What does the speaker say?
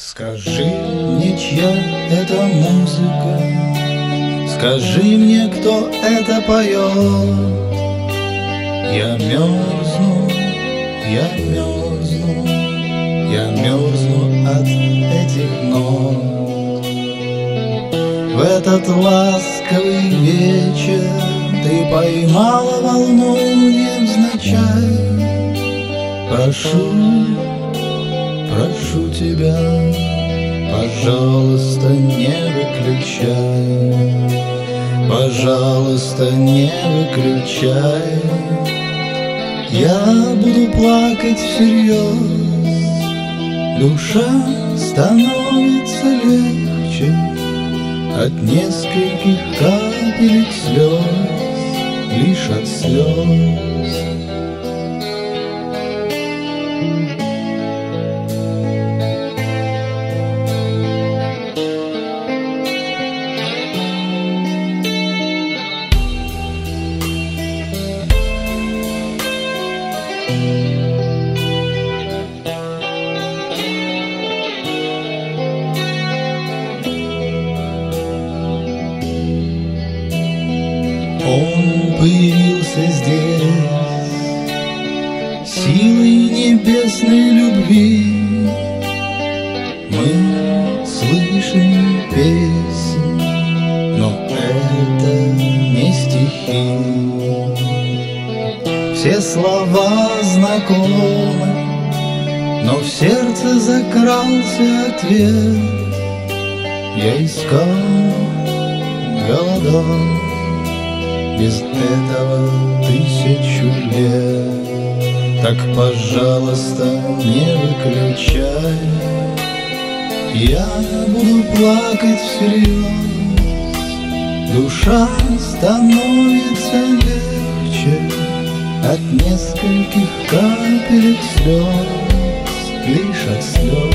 Скажи мне, чья это музыка, скажи мне, кто это поет. Я мерзну, я мерзну, я мерзну от этих нот. В этот ласковый вечер ты поймала волну невзначай. Прошу, прошу тебя, пожалуйста, не выключай, пожалуйста, не выключай. Я буду плакать всерьез, душа становится легче от нескольких капелек слез, лишь от слез. Он появился здесь силой небесной любви. Мы слышим песнь, но это не стихи. Все слова знакомы, но в сердце закрался ответ. Я искал, голодал без этого 1000 лет. Так, пожалуйста, не выключай, я буду плакать всерьез. Душа становится легче от нескольких капелек слез, лишь от слез.